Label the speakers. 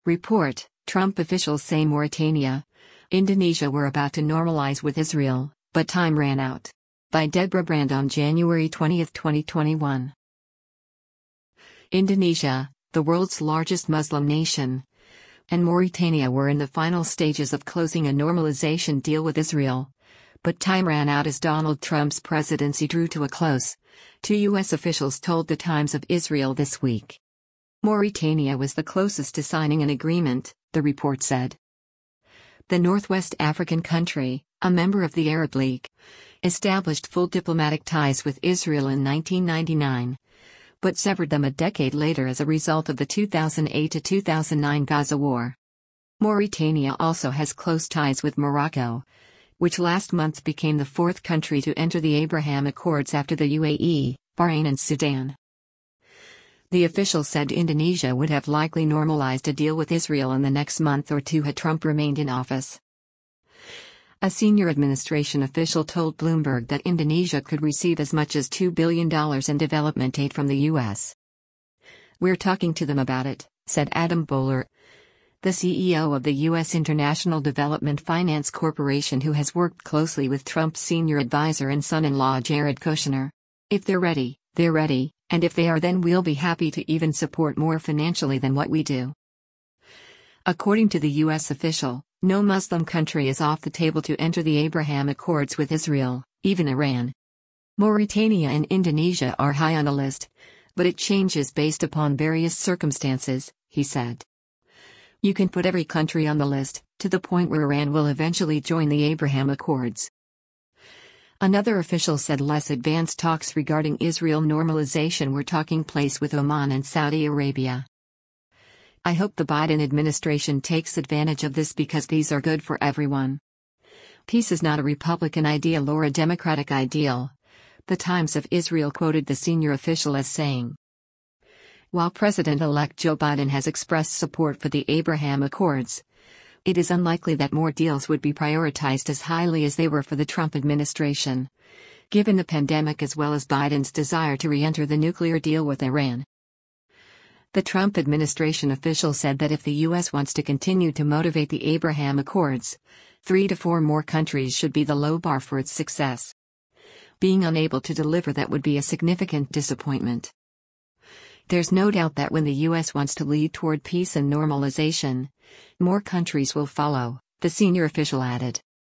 Speaker 1: Report: Trump officials say Mauritania, Indonesia were about to normalize with Israel, but time ran out. By Deborah Brand on January 20, 2021. Indonesia, the world's largest Muslim nation, and Mauritania were in the final stages of closing a normalization deal with Israel. But time ran out as Donald Trump's presidency drew to a close, two U.S. officials told the Times of Israel this week. Mauritania was the closest to signing an agreement, the report said. The Northwest African country, a member of the Arab League, established full diplomatic ties with Israel in 1999, but severed them a decade later as a result of the 2008-2009 Gaza war. Mauritania also has close ties with Morocco, which last month became the fourth country to enter the Abraham Accords after the UAE, Bahrain and Sudan. The official said Indonesia would have likely normalized a deal with Israel in the next month or two had Trump remained in office. A senior administration official told Bloomberg that Indonesia could receive as much as $2 billion in development aid from the U.S. "We're talking to them about it," said Adam Boehler, the CEO of the U.S. International Development Finance Corporation, who has worked closely with Trump's senior advisor and son-in-law Jared Kushner. "If they're ready, they're ready. And if they are, then we'll be happy to even support more financially than what we do." According to the U.S. official, no Muslim country is off the table to enter the Abraham Accords with Israel, even Iran. Mauritania and Indonesia are high on the list, but it changes based upon various circumstances, he said. "You can put every country on the list, to the point where Iran will eventually join the Abraham Accords." Another official said less advanced talks regarding Israel normalization were taking place with Oman and Saudi Arabia. "I hope the Biden administration takes advantage of this because these are good for everyone. Peace is not a Republican ideal or a Democratic ideal," the Times of Israel quoted the senior official as saying. While President-elect Joe Biden has expressed support for the Abraham Accords, it is unlikely that more deals would be prioritized as highly as they were for the Trump administration, given the pandemic as well as Biden's desire to re-enter the nuclear deal with Iran. The Trump administration official said that if the U.S. wants to continue to motivate the Abraham Accords, 3 to 4 more countries should be the low bar for its success. Being unable to deliver that would be a significant disappointment. "There's no doubt that when the U.S. wants to lead toward peace and normalization, more countries will follow," the senior official added.